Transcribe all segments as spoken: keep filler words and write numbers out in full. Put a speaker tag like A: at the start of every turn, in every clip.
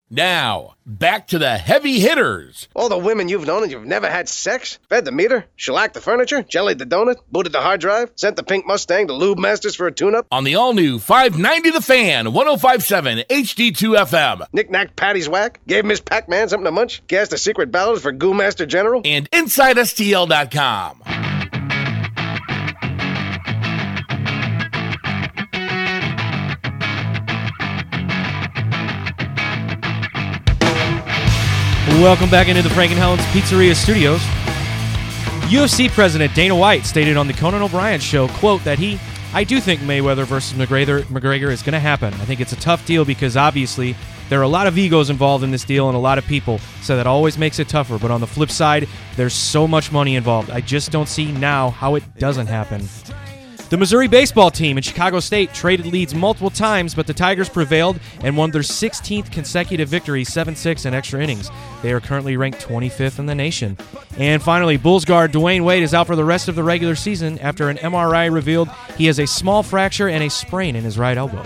A: Now, back to the heavy hitters.
B: All the women you've known and you've never had sex? Fed the meter? Shellacked the furniture? Jellied the donut? Booted the hard drive? Sent the pink Mustang to Lube Masters for a tune-up?
A: On the all-new five ninety The Fan, one oh five point seven H D two F M.
B: Knick-knack Patty's whack? Gave Miss Pac-Man something to munch? Cast a secret ballot for Goo Master General?
A: And Inside S T L dot com.
C: Welcome back into the Frank and Helen's Pizzeria Studios. U F C President Dana White stated on the Conan O'Brien show, quote, that he, I do think Mayweather versus McGregor, McGregor is going to happen. I think it's a tough deal because obviously there are a lot of egos involved in this deal and a lot of people, so that always makes it tougher. But on the flip side, there's so much money involved. I just don't see now how it doesn't happen. The Missouri baseball team in Chicago State traded leads multiple times, but the Tigers prevailed and won their sixteenth consecutive victory, seven six in extra innings. They are currently ranked twenty-fifth in the nation. And finally, Bulls guard Dwayne Wade is out for the rest of the regular season after an M R I revealed he has a small fracture and a sprain in his right elbow.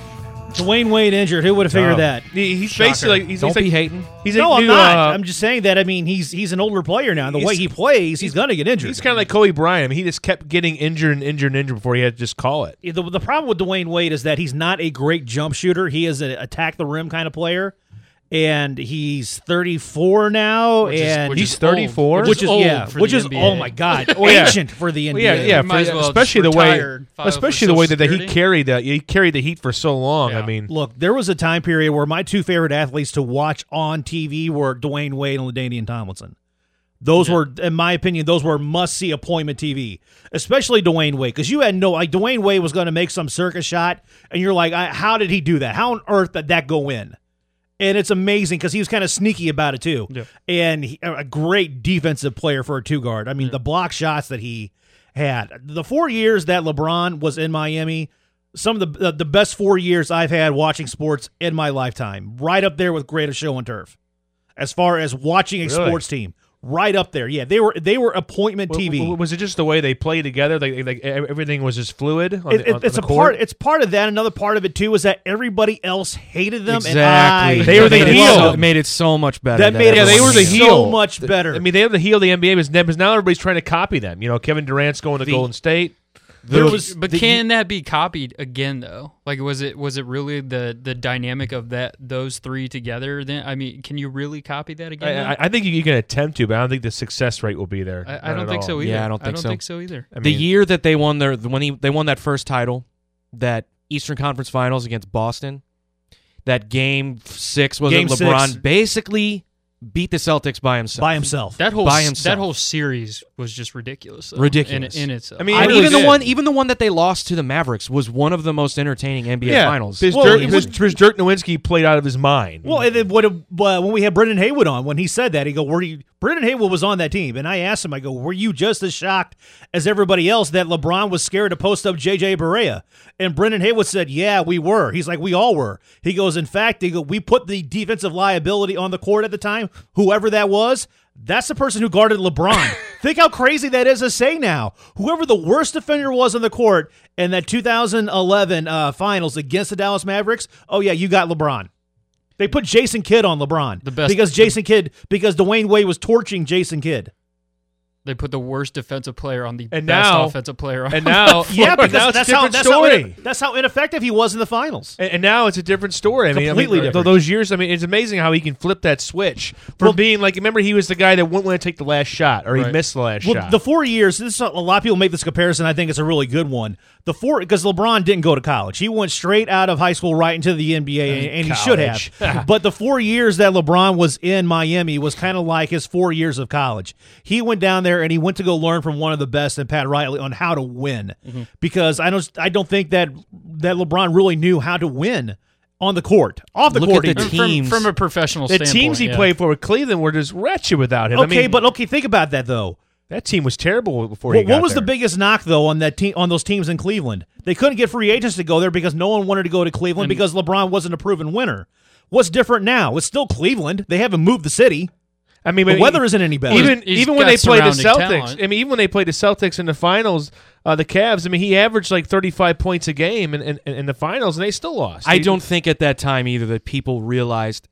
D: Dwayne Wade injured. Who would have figured
E: Oh.
D: that?
E: He, he's
D: Shocker.
E: basically like, he's,
C: Don't
E: he's like,
C: be hating.
E: He's
D: no,
E: a
D: I'm
E: new,
D: not.
E: uh,
D: I'm just saying that. I mean, he's he's an older player now. The way
E: He's-
D: he plays, he's, going to get injured.
E: He's kind of like Kobe Bryant. I mean, he just kept getting injured and injured and injured before he had to just call it.
D: The, the problem with Dwayne Wade is that he's not a great jump shooter. He is an attack the rim kind of player, and he's thirty-four now,
F: Which is-
D: and
F: which
E: He's
F: is old.
E: thirty-four?
F: Which,
D: which
F: is
D: is
F: old
D: yeah,
F: for
D: which
F: the
D: is
F: N B A.
D: oh my god,
E: Well, yeah.
D: ancient for the N B A.
E: Well, yeah, yeah.
F: You might
E: for-
F: as well
E: especially
F: just
E: the way,
F: retire, file
E: especially
F: for
E: the way
F: Social
E: that he
F: Security.
E: carried that. He carried the Heat for so long.
F: Yeah.
E: I mean,
D: Look, there was a time period where my two favorite athletes to watch on T V were Dwayne Wade and LaDainian Tomlinson. Those
F: Yeah.
D: were, in my opinion, those were must-see appointment T V, especially Dwayne Wade, because you had no, like, Dwayne Wade was going to make some circus shot, and you're like, I, how did he do that? How on earth did that go in? And it's amazing because he was kind of sneaky about it, too.
F: Yeah.
D: And he, a great defensive player for a two-guard. I mean, the block shots that he had. The four years that LeBron was in Miami, some of the the best four years I've had watching sports in my lifetime. Right up there with greatest show on turf. As far as watching a
E: Really?
D: sports team. Right up there. Yeah, they were they were appointment
E: w-
D: T V.
E: w- was it just the way they played together? Like, like everything was just fluid. On
D: It-
E: the, on,
D: it- it's
E: on
D: a
E: the
D: part.
E: court?
D: It's part of that. Another part of it too is that everybody else hated them.
C: Exactly.
D: And I
E: They were the
C: made it
E: heel.
C: so- It made it so much better.
D: That made it
E: Yeah, they were the
D: so
E: heel.
D: much better.
E: I mean, they have the heel of the N B A, because now everybody's trying to copy them. You know, Kevin Durant's going to
D: The-
E: Golden State.
D: there
F: But-
D: was,
F: but
D: the-
F: can that be copied again though? Like, was it was it really the the dynamic of that those three together? Then I mean, can you really copy that again?
E: I,
F: though?
E: I, I think you, you can attempt to, but I don't think the success rate will be there.
F: I, I
E: Not
F: don't
E: at
F: think
E: all.
F: so either.
C: Yeah, I don't think so.
F: think so either.
E: I
C: the
E: mean,
C: year that they won their when he they won that first title, that Eastern Conference Finals against Boston, that game six was
D: Game
C: it LeBron
D: six.
C: basically beat the Celtics by himself.
D: by himself.
F: That whole
C: By
F: s-
C: himself.
F: that whole series was just ridiculous. Though,
C: Ridiculous.
F: in, in itself.
E: I mean,
C: I
E: it
C: mean,
E: really
C: even the
E: did.
C: one, even the one that they lost to the Mavericks was one of the most entertaining N B A
E: yeah,
C: finals.
E: Because
D: Well,
E: Dirk,
D: it was-
E: because Dirk Nowitzki played out of his mind.
D: Well, and then what, uh, when we had Brendan Haywood on, when he said that, he go, "Were you?" Brendan Haywood was on that team, and I asked him, I go, "Were you just as shocked as everybody else that LeBron was scared to post up J J Barea?" And Brendan Haywood said, "Yeah, we were." He's like, "We all were." He goes, "In fact, he go, we put the defensive liability on the court at the time, whoever that was." That's the person who guarded LeBron. Think how crazy that is to say now. Whoever the worst defender was on the court in that two thousand eleven uh, finals against the Dallas Mavericks, oh, yeah, you got LeBron. They put Jason Kidd on LeBron.
F: The best-
D: because Jason Kidd, because Dwayne Wade was torching Jason Kidd.
F: They put the worst defensive player on the
E: And
F: best
E: now-
F: offensive player on.
E: and now,
D: Yeah, because
E: now it's
D: that's
E: a
D: how
E: different
D: that's
E: story.
D: how that's how ineffective he was in the finals.
E: And, and now it's a different story. I mean, I
D: Completely
E: mean, th-
D: different.
E: those years. I mean, it's amazing how he can flip that switch from
D: Well-
E: being like. Remember, he was the guy that wouldn't want to take the last shot, or he
F: Right.
E: missed the last
D: Well,
E: shot.
D: the four years. This is a, a lot of people make this comparison. I think it's a really good one. The four because LeBron didn't go to college. He went straight out of high school right into the N B A, and, and he should
E: college.
D: have. But the four years that LeBron was in Miami was kind of like his four years of college. He went down there and he went to go learn from one of the best in Pat Riley on how to win.
E: Mm-hmm.
D: Because I don't, I don't think that that LeBron really knew how to win on the court. Off the
C: Look
D: court,
C: at
D: he
C: the
D: did.
F: from,
C: teams.
F: from a professional
E: the
F: standpoint.
E: teams he
F: yeah.
E: played for with Cleveland were just wretched without him.
D: Okay,
E: I mean,
D: but okay, think about that though.
E: that team was terrible before
D: What,
E: he got
D: what was
E: there.
D: the biggest knock though on that team on those teams in Cleveland? They couldn't get free agents to go there because no one wanted to go to Cleveland
F: And-
D: because LeBron wasn't a proven winner. What's different now? It's still Cleveland. They haven't moved the city.
E: I mean,
D: The
E: but
D: weather isn't any better.
E: Even
F: He's
E: even when
F: got
E: they played the
F: surrounding
E: Celtics,
F: talent.
E: I mean, even when they played the Celtics in the finals, uh, the Cavs. I mean, he averaged like thirty-five points a game in, in, in the finals, and they still lost.
C: I
E: He-
C: don't think at that time either that people realized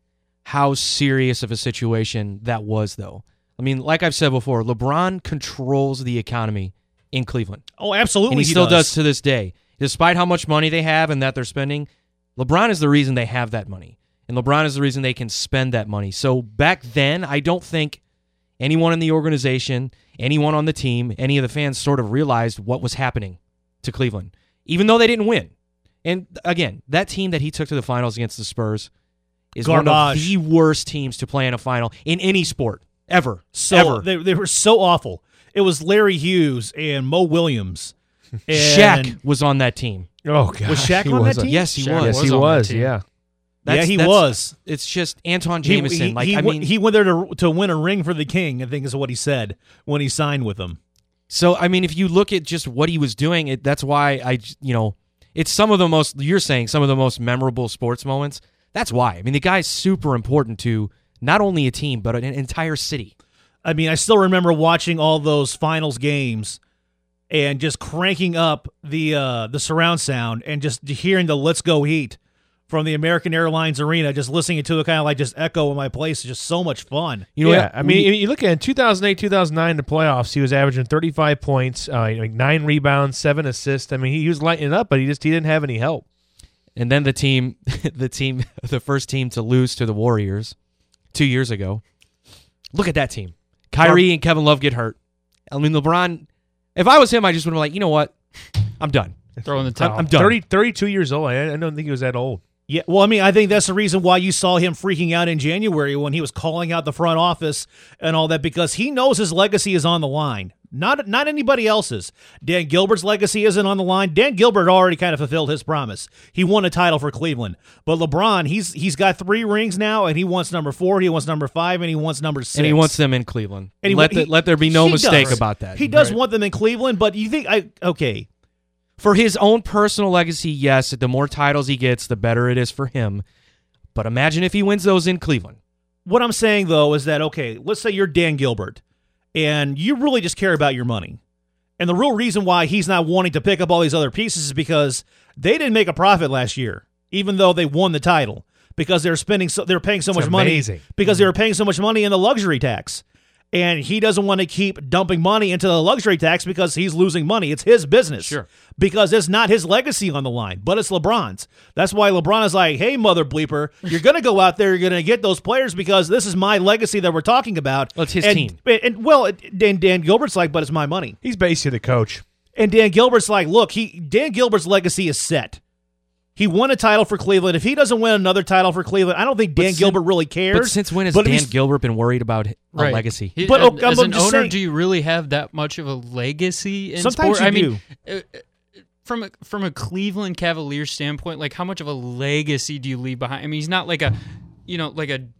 C: how serious of a situation that was, though. I mean, like I've said before, LeBron controls the economy in Cleveland.
D: Oh, absolutely.
C: And he,
D: he
C: still
D: does.
C: does to this day. Despite how much money they have and that they're spending, LeBron is the reason they have that money. And LeBron is the reason they can spend that money. So back then, I don't think anyone in the organization, anyone on the team, any of the fans sort of realized what was happening to Cleveland, even though they didn't win. And again, that team that he took to the finals against the Spurs is one of
D: Garbage.
C: the worst teams to play in a final in any sport, ever.
D: So
C: ever.
D: They, they were so awful. It was Larry Hughes and Mo Williams. And
C: Shaq was on that team.
E: Oh, God.
D: Was Shaq
E: he
D: on
E: was
D: that
E: a-
D: team?
C: Yes, he
F: Shaq
C: was.
E: Yes,
F: was
E: he
F: on that
E: was,
F: team.
E: yeah.
C: That's-
D: yeah, he
C: that's-
D: was.
C: It's just Antoine
D: He-
C: Jameson.
D: he,
C: like
D: he,
C: I
D: w-
C: mean,
D: he went there to, to win a ring for the king, I think is what he said when he signed with them.
C: so I mean, if you look at just what he was doing, it, that's why I, j- you know, it's some of the most. You're saying some of the most memorable sports moments. That's why. I mean, the guy's super important to not only a team but an entire city.
D: I mean, I still remember watching all those finals games and just cranking up the uh, the surround sound and just hearing the "Let's Go Heat" from the American Airlines Arena, just listening to it kind of like just echo in my place. It's just so much fun.
C: You know,
E: yeah,
C: what?
E: I mean, you look at it, two thousand eight, two thousand nine, the playoffs, he was averaging thirty-five points, uh, like nine rebounds, seven assists. I mean, he, he was lighting it up, but he just he didn't have any help.
C: and then the team, the team, the first team to lose to the Warriors two years ago. Look at that team. Kyrie and Kevin Love get hurt. I mean, LeBron. If I was him, I just would have been like, you know what, I'm done.
F: Throw in the
C: I'm,
F: towel.
C: I'm done.
E: thirty, thirty-two years old. I, I don't think he was that old.
D: Yeah, well, I mean, I think that's the reason why you saw him freaking out in January when he was calling out the front office and all that, because he knows his legacy is on the line. Not not anybody else's. Dan Gilbert's legacy isn't on the line. Dan Gilbert already kind of fulfilled his promise. He won a title for Cleveland. But LeBron, he's he's got three rings now, and he wants number four, he wants number five, and he wants number six.
C: And he wants them in Cleveland.
D: And he-
C: let, the,
D: he-
C: let there be no
D: he
C: mistake
D: does.
C: about that.
D: He does
C: Right.
D: want them in Cleveland, but you think I okay.
C: For his own personal legacy, yes, the more titles he gets, the better it is for him. But imagine if he wins those in Cleveland.
D: What I'm saying though is that okay, let's say you're Dan Gilbert and you really just care about your money. And the real reason why he's not wanting to pick up all these other pieces is because they didn't make a profit last year, even though they won the title, because they're spending so they're paying so
E: It's
D: much
E: amazing.
D: money because they were paying so much money in the luxury tax. And he doesn't want to keep dumping money into the luxury tax because he's losing money. It's his business.
C: Sure.
D: Because it's not his legacy on the line, but it's LeBron's. That's why LeBron is like, hey, mother bleeper, you're going to go out there, you're going to get those players because this is my legacy that we're talking about.
C: Well, it's his
D: and,
C: team.
D: And, and, well, it- Dan, Dan Gilbert's like, but it's my money.
E: He's basically the coach.
D: And Dan Gilbert's like, look, he Dan Gilbert's legacy is set. He won a title for Cleveland. If he doesn't win another title for Cleveland, I don't think Dan
C: sin-
D: Gilbert really cares.
C: But since when has
D: But if
C: Dan
D: he's-
C: Gilbert been worried about a
F: Right.
C: legacy?
F: He-
D: But,
F: uh,
D: oh, I'm
F: as an
D: just
F: owner,
D: saying-
F: do you really have that much of a legacy in
D: Sometimes
F: sport?
D: you
F: I mean, uh, from a, from a Cleveland Cavaliers standpoint, like how much of a legacy do you leave behind? I mean, he's not like a, you know, like a.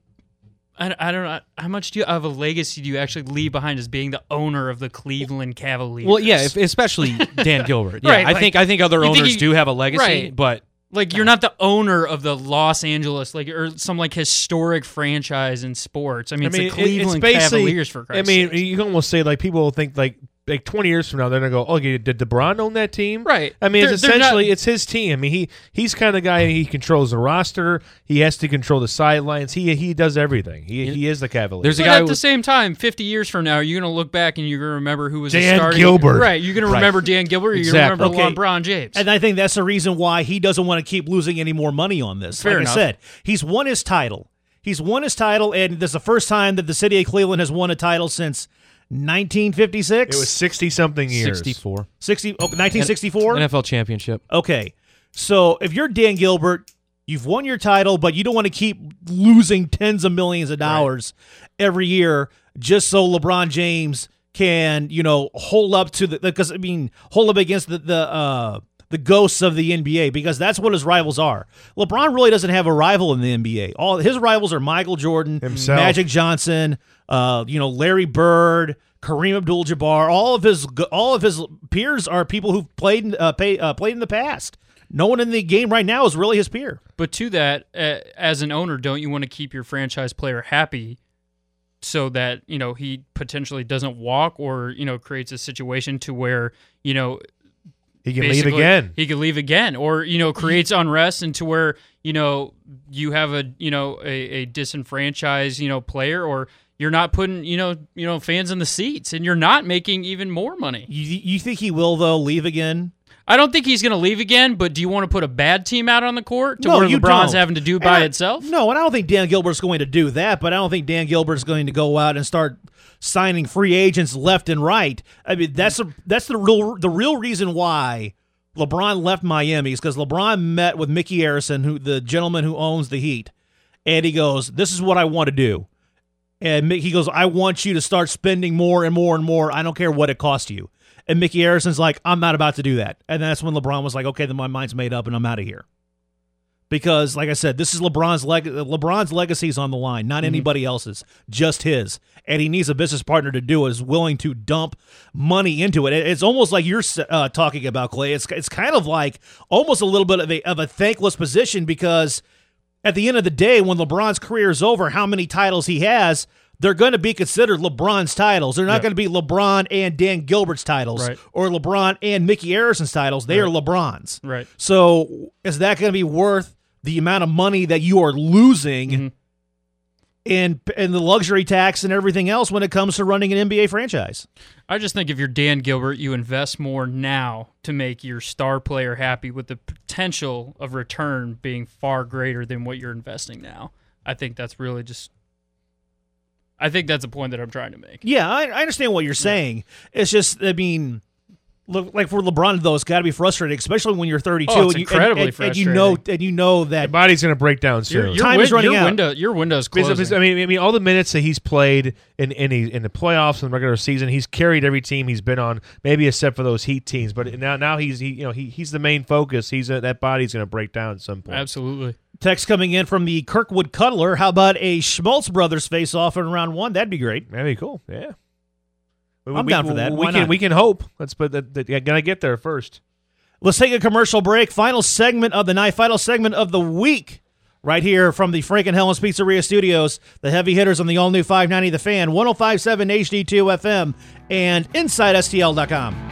F: I, I don't know how much do you of a legacy do you actually leave behind as being the owner of the Cleveland Cavaliers?
C: Well, yeah, if, especially Dan Gilbert. Yeah,
F: Right,
C: I
F: like,
C: think I think other
F: you think
C: owners
F: he-
C: do have a legacy,
F: right.
C: but
F: like you're not the owner of the Los Angeles like or some like historic franchise in sports. I mean,
E: I mean,
F: it's the
E: it-
F: Cleveland
E: it's basically,
F: Cavaliers for
E: I
F: Christ's
E: mean,
F: sakes.
E: you can almost say like people will think like like twenty years from now they're gonna go, oh, okay, did LeBron own that team?
F: Right.
E: I mean, it's
F: They're- they're not-
E: essentially it's his team. I mean, he he's kind of the guy. He controls the roster. He has to control the sidelines. He he does everything. He he is the Cavaliers.
C: There's a
F: But
C: guy
F: at
C: who-
F: the same time, fifty years from now, you're going to look back and you're going to remember who was the
E: Dan
F: starting
E: Gilbert.
F: Right, you're going to
E: Right.
F: remember Dan Gilbert. Or you're
E: Exactly.
F: going to remember
D: Okay.
F: LeBron James.
D: And I think that's the reason why he doesn't want to keep losing any more money on this.
F: Fair
D: like
F: enough.
D: I said, he's won his title. He's won his title, and this is the first time that the city of Cleveland has won a title since nineteen fifty-six.
E: it was sixty something years.
C: sixty-four
D: sixty, oh, nineteen sixty-four?
C: N F L championship.
D: Okay. So if you're Dan Gilbert, you've won your title, but you don't want to keep losing tens of millions of dollars every year just so LeBron James can, you know, hold up to the because I mean, hold up against the the uh the ghosts of the N B A, because that's what his rivals are. LeBron really doesn't have a rival in the N B A. All his rivals are Michael Jordan,
E: Himself.
D: Magic Johnson, uh, you know, Larry Bird, Kareem Abdul-Jabbar. All of his all of his peers are people who've played in- uh, pay, uh, played in the past. No one in the game right now is really his peer.
F: But to that, uh, as an owner, don't you want to keep your franchise player happy so that, you know, he potentially doesn't walk or, you know, creates a situation to where, you know,
E: He can leave
F: basically,
E: again.
F: He could leave again, or you know, creates unrest into where you know you have a you know a, a disenfranchised you know player, or you're not putting you know you know fans in the seats, and you're not making even more money.
D: You, you think he will though leave again?
F: I don't think he's going to leave again, but do you want to put a bad team out on the court to
D: No,
F: where
D: you
F: LeBron's
D: don't.
F: having to do
D: And
F: by
D: I-
F: itself?
D: No, and I don't think Dan Gilbert's going to do that, but I don't think Dan Gilbert's going to go out and start signing free agents left and right. I mean, that's a, that's the real the real reason why LeBron left Miami is because LeBron met with Mickey Arison, who the gentleman who owns the Heat, and he goes, "This is what I want to do." And Mick- he goes, "I want you to start spending more and more and more. I don't care what it costs you." And Mickey Arison's like, "I'm not about to do that." And that's when LeBron was like, "Okay, then my mind's made up and I'm out of here." Because, like I said, this is LeBron's leg- LeBron's legacy's on the line, not anybody else's, just his. And he needs a business partner to do it, is willing to dump money into it. It- It's almost like you're uh, talking about, Clay. It's it's kind of like almost a little bit of a, of a thankless position, because at the end of the day, when LeBron's career is over, how many titles he has, they're going to be considered LeBron's titles. They're not
E: Yeah.
D: going to be LeBron and Dan Gilbert's titles,
F: Right.
D: or LeBron and Mickey Arison's titles. They
F: Right.
D: are LeBron's.
F: Right.
D: So is that going to be worth the amount of money that you are losing
F: Mhm.
D: in in the luxury tax and everything else when it comes to running an N B A franchise?
F: I just think if you're Dan Gilbert, you invest more now to make your star player happy, with the potential of return being far greater than what you're investing now. I think that's really just I think that's a point that I'm trying to make.
D: Yeah, I, I understand what you're saying. It's just, I mean, look, like for LeBron, though, it's got to be frustrating, especially when you're thirty-two.
F: Oh, it's
D: and you,
F: incredibly
D: and, and, and you know, and you know
E: The
D: that
E: body's going to break down soon.
F: Your, your,
D: Time
F: win-
D: is running
F: your
D: out.
F: window, your window's
E: Because-
F: closing.
E: because, I mean, I mean, all the minutes that he's played in in, he, in the playoffs and the regular season, he's carried every team he's been on, maybe except for those Heat teams. But now, now he's he, you know, he, he's the main focus. He's a, that body's going to break down at some point.
F: Absolutely.
D: text coming in from the Kirkwood Cuddler. How about a Schmaltz brothers face off in round one? That'd be great.
E: That'd be cool. Yeah, We-
D: I'm
E: we-
D: down for that.
E: We
D: Why
E: can
D: not?
E: we can hope. Let's put that. that yeah, gotta get there first.
D: Let's take a commercial break. Final segment of the night, final segment of the week, right here from the Frank and Helen's Pizzeria Studios. The heavy hitters on the all-new five ninety The Fan, one oh five point seven H D two F M, and Inside S T L dot com.